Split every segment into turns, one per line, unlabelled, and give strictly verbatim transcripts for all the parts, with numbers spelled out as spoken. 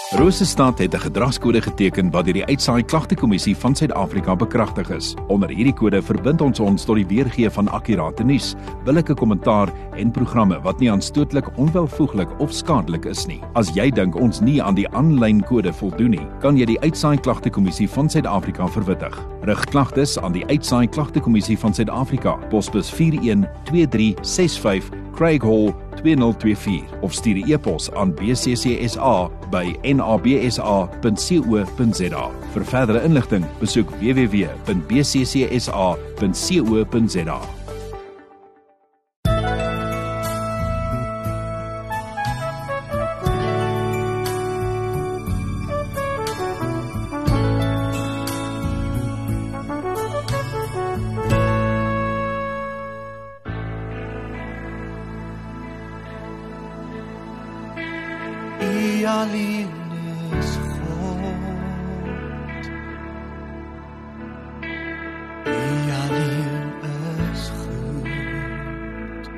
Rosestad het 'n gedragskode geteken wat deur die Uitsaai Klagtekommissie van Suid-Afrika bekragtig is. Onder hierdie kode verbind ons ons tot die weergee van akkurate nuus, billike kommentaar en programme wat nie aanstootlik, onwelvoeglik of skadelik is nie. As jy dink ons nie aan die aanlyn kode voldoen nie, kan jy die Uitsaai Klagtekommissie van Suid-Afrika verwittig. Rig klagtes aan die Uitsaai Klagtekommissie van Suid-Afrika, posbus vier een twee drie ses vyf, Craig Hall twee nul twee vier of stuur 'n e-pos aan b c c s a by n a b s a punt co punt z a. Vir verdere inligting, besoek w w w punt b c c s a punt co punt z a.
U alleen is God. U alleen is goed.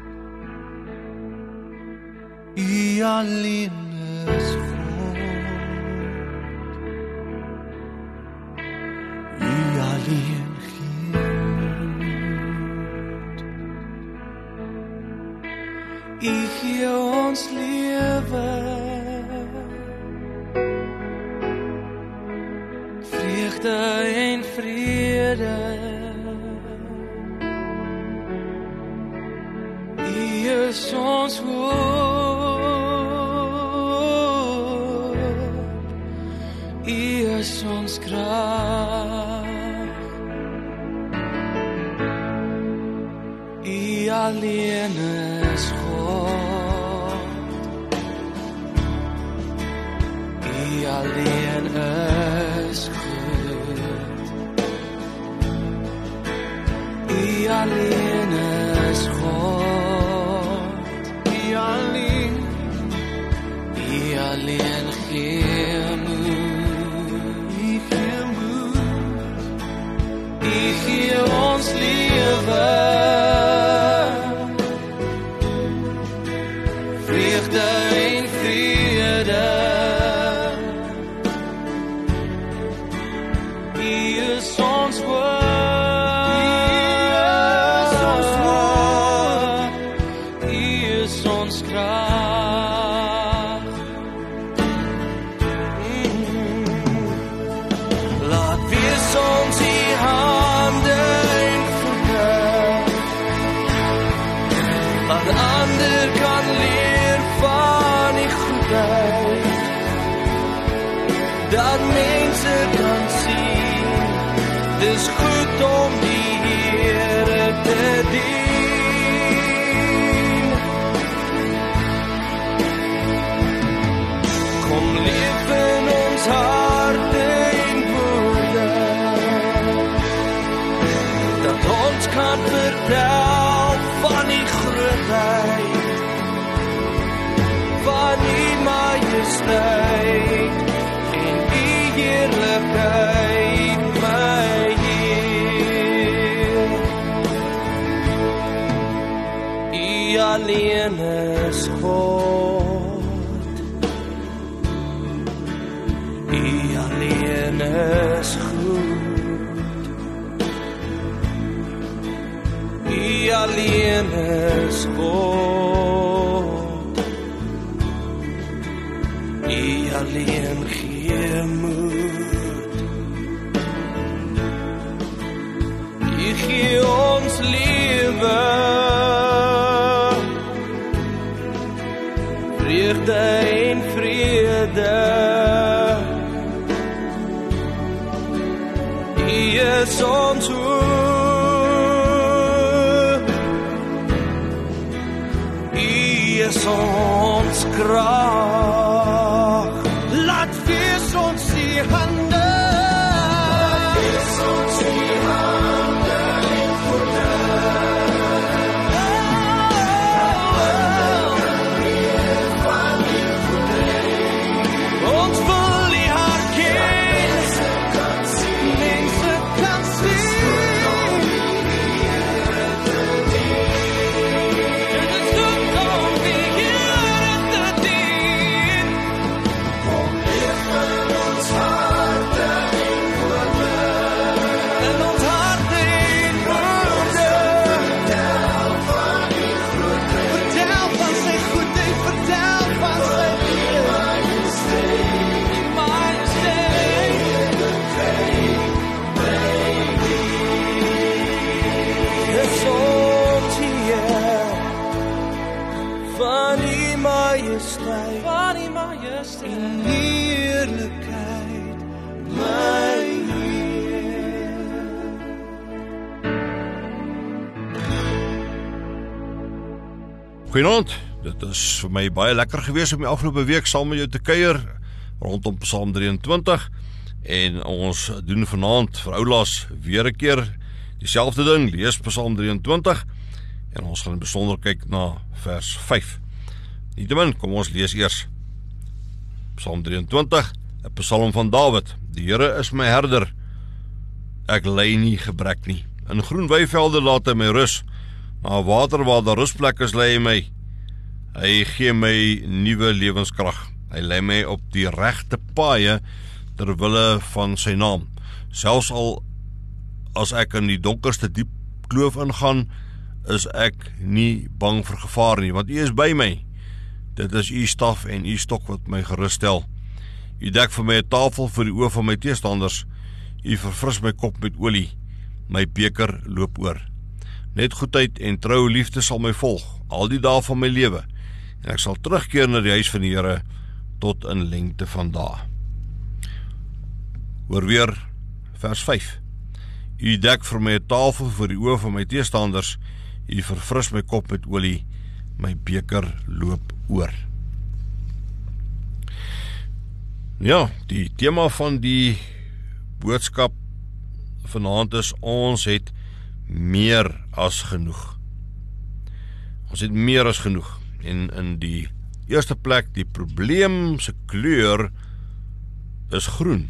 U alleen is God. U alleen gee moed. U gee ons lewe. Vreugde en vrede. U is ons hoop. U is ons krag. U alleen is God. U alleen is God. U alleen is God. U alleen, U alleen gee moed. U gee moed. U gee ons lewe. Vreugde en vrede. U is ons woord. Dat mense kan sien, dis goed om die Here te dien. Kom leef in ons harte en woorde, dat ons kan vertel van die grootheid, van die majesteit, heerlikheid, my Heer. U alleen is God. U alleen is goed. U alleen is God. U alleen gee moed. U gee ons lewe. Vreugde en vrede. U is ons hoop. U is ons krag. Laat wees ons die hande. Laat wees ons die hande en voete. Van die voete. Ons wil die herken. Mense kan sien. Mense kan sien. Dit is goed om die Here te dien. aan die majesteit en heerlikheid, my Heer.
Goeienaand, dit is vir my baie lekker gewees om die afgelope week saam met jou te kuier rondom Psalm drieëntwintig en ons doen vanaand vir oulaas weer 'n keer dieselfde ding, lees Psalm drieëntwintig en ons gaan besonder kyk na vers vyf. Nietemin, kom ons lees eers Psalm drieëntwintig, 'n Psalm van Dawid. Die Here is my herder, ek ly nie gebrek nie. In groen weivelde laat hy my rus, na water waar daar rusplek is lei hy my. Hy gee my nuwe lewenskrag. Hy lei my op die regte paaie ter wille van sy naam. Selfs al as ek in die donkerste diep kloof ingaan, is ek nie bang vir gevaar nie, want U is by my. Dit is U staf en U stok wat my gerus stel. U dek vir my 'n tafel vir die oë van my teestanders. U verfris my kop met olie. My beker loop oor. Net goedheid en troue liefde sal my volg, al die dae van my lewe, en ek sal terugkeer na die huis van die Here tot in lengte van dae. Hoor weer vers vyf. U dek vir my 'n tafel vir die oë van my teestanders. U verfris my kop met olie. My beker loop oor. Ja, die tema van die boodskap vanaand is ons het meer as genoeg. Ons het meer as genoeg. En in die eerste plek, die probleem se kleur is groen.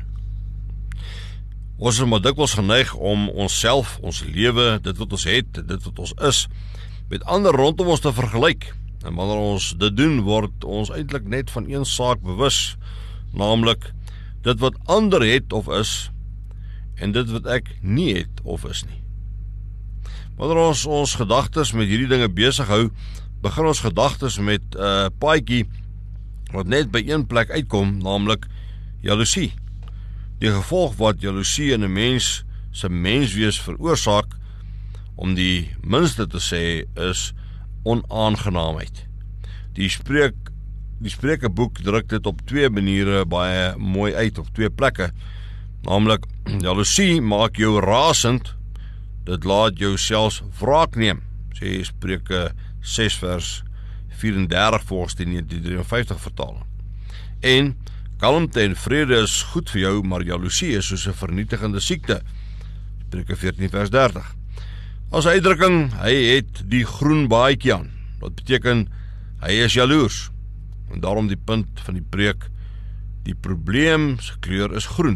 Ons is maar dikwels geneig om onsself, ons lewe, dit wat ons het, dit wat ons is, met ander rondom ons te vergelyk. En wanneer ons dit doen, word ons eintlik net van een saak bewus, naamlik dit wat ander het of is, en dit wat ek nie het of is nie. Wanneer ons ons gedagtes met hierdie dinge besig hou, begin ons gedagtes met 'n uh, paadjie wat net by een plek uitkom, naamlik jaloesie. Die gevolg wat jaloesie in 'n mens se menswees veroorsaak, om die minste te sê, is onaangenaamheid. Die spreek die Spreukeboek druk dit op twee maniere baie mooi uit, op twee plekke. Naamlik, jaloesie maak jou rasend, dit laat jou selfs wraak neem, sê Spreuke ses vers vyf-en-dertig volgens die negentien drieënvyftig vertaling. En kalmte en vrede is goed vir jou, maar jaloesie is soos 'n vernietigende siekte. Spreuke veertien vers dertig. As uitdrukking, hy het die groen baadjie aan. Wat beteken, hy is jaloers. En daarom die punt van die preek, die probleem se kleur is groen.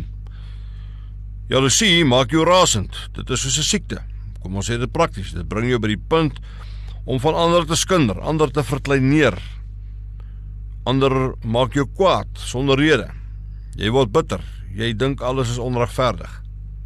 Jaloesie maak jou rasend. Dit is soos 'n siekte. Kom ons sê dit prakties. Dit bring jou by die punt om van ander te skinder, ander te verkleineer. Ander maak jou kwaad sonder rede. Jy word bitter. Jy dink alles is onregverdig.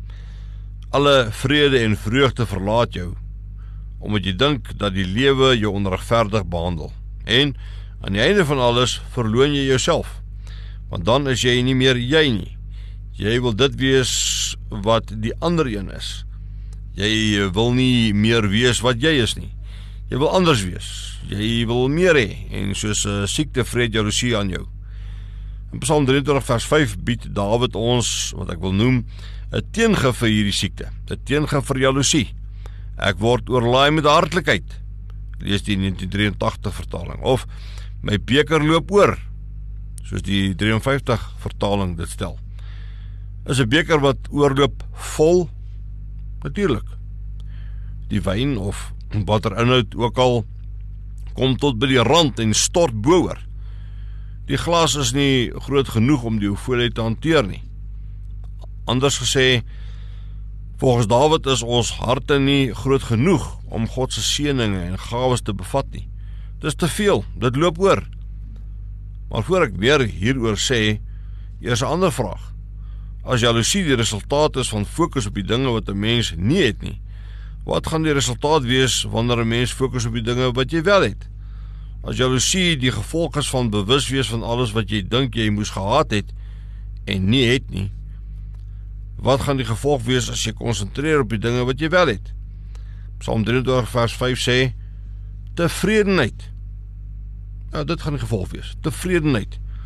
Alle vrede en vreugde verlaat jou, omdat jy dink dat die lewe jou onregverdig behandel. En aan die einde van alles verloon jy jouself, want dan is jy nie meer jy nie. Jy wil dit wees wat die ander een is. Jy wil nie meer wees wat jy is nie. Jy wil anders wees. Jy wil meer hê, en soos 'n siekte vreet jaloesie aan jou. In Psalm drieëntwintig vers vyf bied Dawid ons, wat ek wil noem, 'n teengif vir hierdie siekte, 'n teengif vir jaloesie. Ek word oorlaai met hartlikheid, lees die negentien drieëntagtig vertaling, of my beker loop oor, soos die drieënvyftig vertaling dit stel. Is 'n beker wat oorloop vol? Natuurlik. Die wyn of wat er inhoud ook al, kom tot by die rand en stort boor. Die glas is nie groot genoeg om die hoeveelheid te hanteer nie. Anders gesê, volgens Dawid is ons harte nie groot genoeg om God se seëninge en gawes te bevat nie. Dis te veel, dit loop oor. Maar voor ek weer hieroor sê, eers 'n ander vraag. As jaloesie die resultaat is van fokus op die dinge wat 'n mens nie het nie, wat gaan die resultaat wees wanneer 'n mens fokus op die dinge wat jy wel het? As jaloesie die gevolg is van bewus wees van alles wat jy dink jy moes gehad het en nie het nie, wat gaan die gevolg wees as jy konsentreer op die dinge wat jy wel het? Psalm drieëntwintig vers vyf sê, tevredenheid. Ja, dit gaan die gevolg wees, tevredenheid.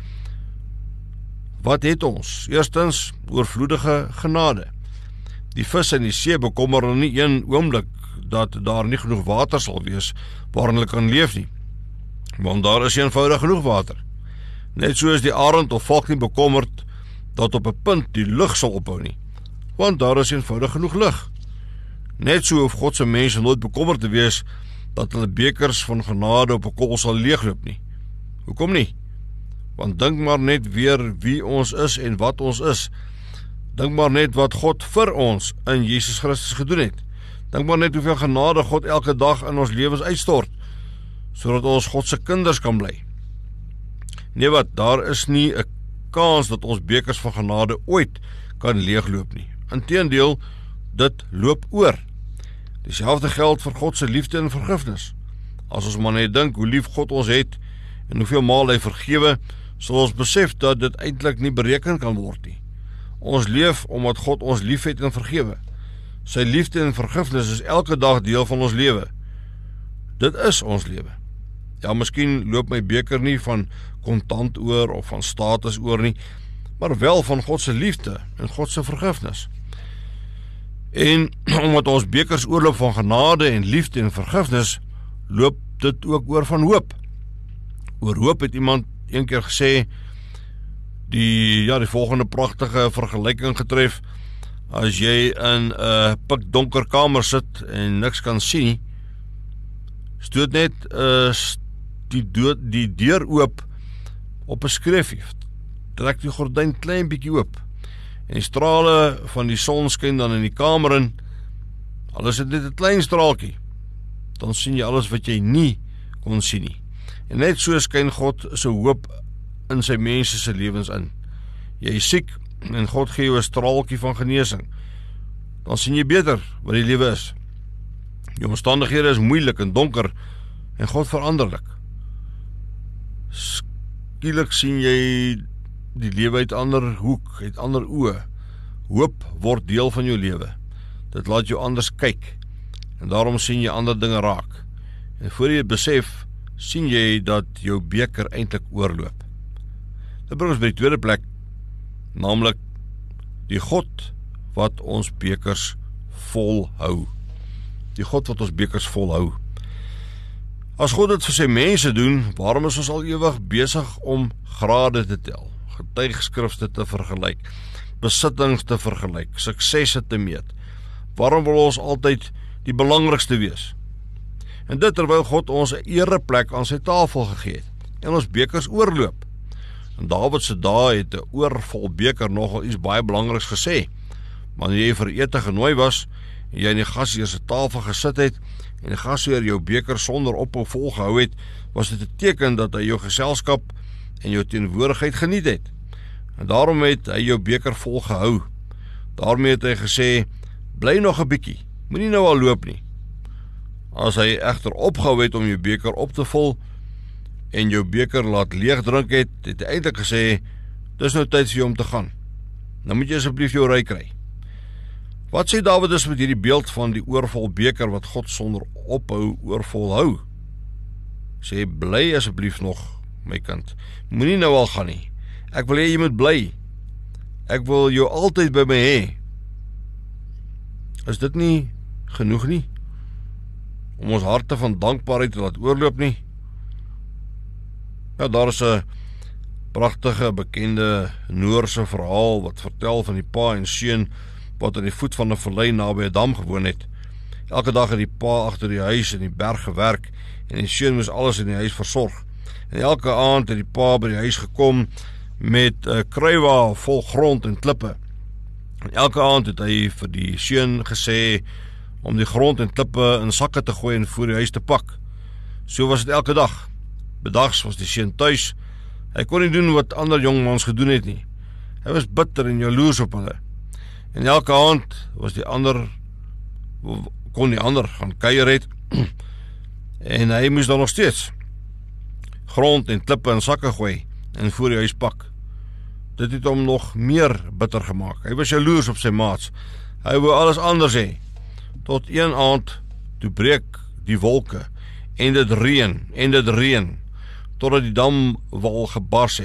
Wat het ons? Eerstens, oorvloedige genade. Die vis in die see bekommer hulle nie een oomblik dat daar nie genoeg water sal wees waarin hulle kan leef nie, want daar is eenvoudig genoeg water. Net so is die arend of valk nie bekommerd dat op 'n punt die lug sal ophou nie, want daar is eenvoudig genoeg lug. Net so hoef God se mense nooit bekommerd te wees dat hulle bekers van genade op 'n kol sal leegloop nie. Hoekom nie? Want dink maar net weer wie ons is en wat ons is. Dink maar net wat God vir ons in Jesus Christus gedoen het. Dink maar net hoeveel genade God elke dag in ons lewens uitstort, sodat ons God se kinders kan bly. Nee wat, daar is nie 'n kans dat ons bekers van genade ooit kan leegloop nie. Inteendeel, dit loop oor. Dieselfde geld vir God se liefde en vergifnis. As ons maar net dink hoe lief God ons het en hoeveel maal hy vergewe, sal ons besef dat dit eintlik nie bereken kan word nie. Ons leef omdat God ons lief het en vergewe. Sy liefde en vergifnis is elke dag deel van ons lewe. Dit is ons lewe. Ja, miskien loop my beker nie van kontant oor of van status oor nie, maar wel van God se liefde en God se vergifnis. En omdat ons bekers oorloop van genade en liefde en vergifnis, loop dit ook oor van hoop. Oor hoop het iemand een keer gesê, die, ja, die volgende pragtige vergelyking getref. As jy in 'n pikdonker kamer sit en niks kan sien, stoot net uh, die, dood, die deur oop op 'n skreefie, trek die gordyn klein bietjie oop, en die strale van die son skyn dan in die kamer in, al is dit net 'n klein straaltjie, dan sien jy alles wat jy nie kon sien nie. En net so skyn God se hoop in sy mense se lewens in. Jy is siek en God gee jou 'n straaltjie van genesing. Dan sien jy beter wat die lewe is. Jou omstandighede is moeilik en donker en God veranderlik. Skielik sien jy die lewe uit ander hoek, uit ander oë. Hoop word deel van jou lewe. Dit laat jou anders kyk en daarom sien jy ander dinge raak. En voor jy besef, sien jy dat jou beker eintlik oorloop. Dit bring ons by die tweede plek, naamlik die God wat ons bekers volhou. Die God wat ons bekers volhou. As God dit vir sy mense doen, waarom is ons al ewig besig om grade te tel, getuigskrifte te vergelyk, besittings te vergelyk, suksesse te meet? Waarom wil ons altyd die belangrikste wees? En dit terwyl God ons 'n ereplek aan sy tafel gegee het en ons bekers oorloop. En Dawid se dae het 'n oorvol beker nogal iets baie belangriks gesê. Wanneer jy vir ete genooi was en jy in die gasheer se tafel gesit het en die gasheer jou beker sonder ophou volgehou het, was dit 'n teken dat hy jou geselskap en jou teenwoordigheid geniet het. En daarom het hy jou beker volgehou. Daarmee het hy gesê, bly nog 'n bietjie, moenie nou al loop nie. As hy egter opgehou het om jou beker op te vul en jou beker laat leeg drink het, het hy eintlik gesê, dis nou tyd vir jou om te gaan. Nou moet jy asseblief jou ry kry. Wat sê Dawid dus met hierdie beeld van die oorvol beker wat God sonder ophou oorvol hou? Sê, bly asseblief nog, my kind. Moenie nou al gaan nie. Ek wil hê jy moet bly. Ek wil jou altyd by my hê. Is dit nie genoeg nie? Om ons harte van dankbaarheid te laat oorloop nie? Ja, daar is 'n pragtige, bekende Noorse verhaal wat vertel van die pa en seun wat aan die voet van 'n vallei naby 'n dam gewoon het. Elke dag het die pa agter die huis in die berg gewerk en die seun moes alles in die huis versorg. En elke aand het die pa by die huis gekom met 'n kruiwa vol grond en klippe. En elke aand het hy vir die seun gesê om die grond en klippe in sakke te gooi en voor die huis te pak. So was dit elke dag. Bedags was die seun tuis. Hy kon nie doen wat ander jongmans gedoen het nie. Hy was bitter en jaloers op hulle. En elke aand was die ander, kon die ander gaan kuier het, en hy moes dan nog steeds grond en klippe in sakke gooi en voor die huis pak. Dit het hom nog meer bitter gemaak. Hy was jaloers op sy maats. Hy wou alles anders hê. Tot een aand, toe breek die wolke, en dit reën, en dit reën, totdat die damwal gebars het.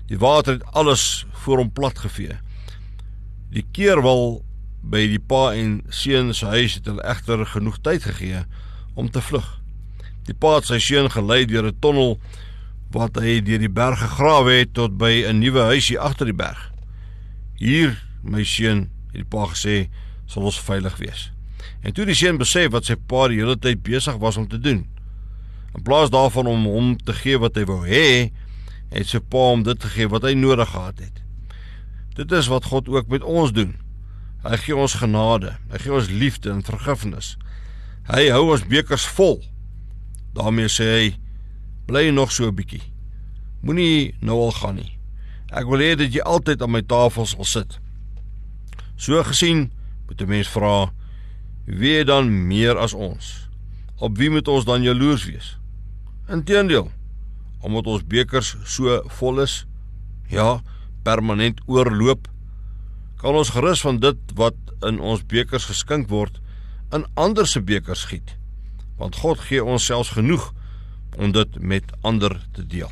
Die water het alles voor hom platgevee. Die keerwal by die pa en seun se huis het hulle egter genoeg tyd gegee om te vlug. Die pa het sy seun gelei deur 'n tonnel wat hy deur die berg gegrawe het tot by 'n nuwe huisie agter die berg. Hier, my seun, het die pa gesê, sal ons veilig wees. En toe die seun besef wat sy pa die hele tyd besig was om te doen, in plaas daarvan om hom te gee wat hy wou hê, het sy pa hom dit gegee wat hy nodig gehad het. Dit is wat God ook met ons doen. Hy gee ons genade, hy gee ons liefde en vergifnis. Hy hou ons bekers vol. Daarmee sê hy, bly nog so 'n bietjie. Moenie nou al gaan nie. Ek wil hê dat jy altyd aan my tafel sal sit. So gesien, moet 'n mens vra, wie dan meer as ons? Op wie moet ons dan jaloers wees? Inteendeel, omdat ons bekers so vol is, ja, permanent oorloop, kan ons gerus van dit wat in ons bekers geskink word, in ander se bekers giet, want God gee ons selfs genoeg om dit met ander te deel.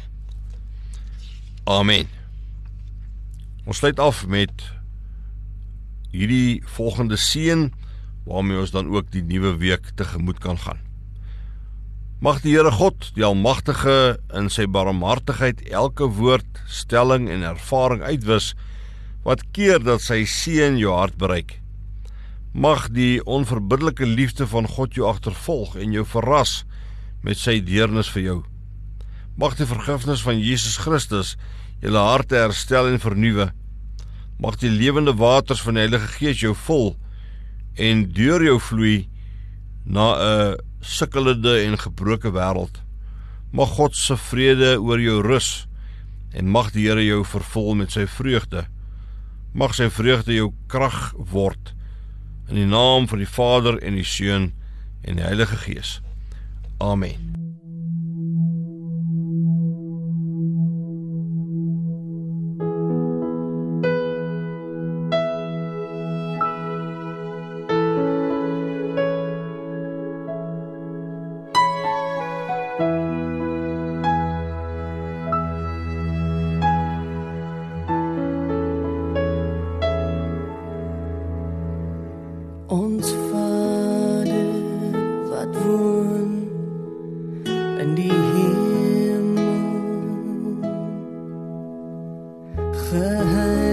Amen. Ons sluit af met hierdie volgende seën, waarmee ons dan ook die nuwe week tegemoet kan gaan. Mag die Here God, die Almagtige, in sy barmhartigheid elke woord, stelling en ervaring uitwis, wat keer dat sy seën jou hart bereik. Mag die onverbiddelike liefde van God jou agtervolg en jou verras met sy deernis vir jou. Mag die vergifnis van Jesus Christus julle harte herstel en vernuwe. Mag die lewende waters van die Heilige Gees jou vul en deur jou vloei na 'n sukkelende en gebroke wêreld. Mag God se vrede oor jou rus en mag die Here jou vervul met sy vreugde. Mag sy vreugde jou krag word in die naam van die Vader en die Seun en die Heilige Gees. Amen.
Ons Vader wat woon in die hemel, geheiligd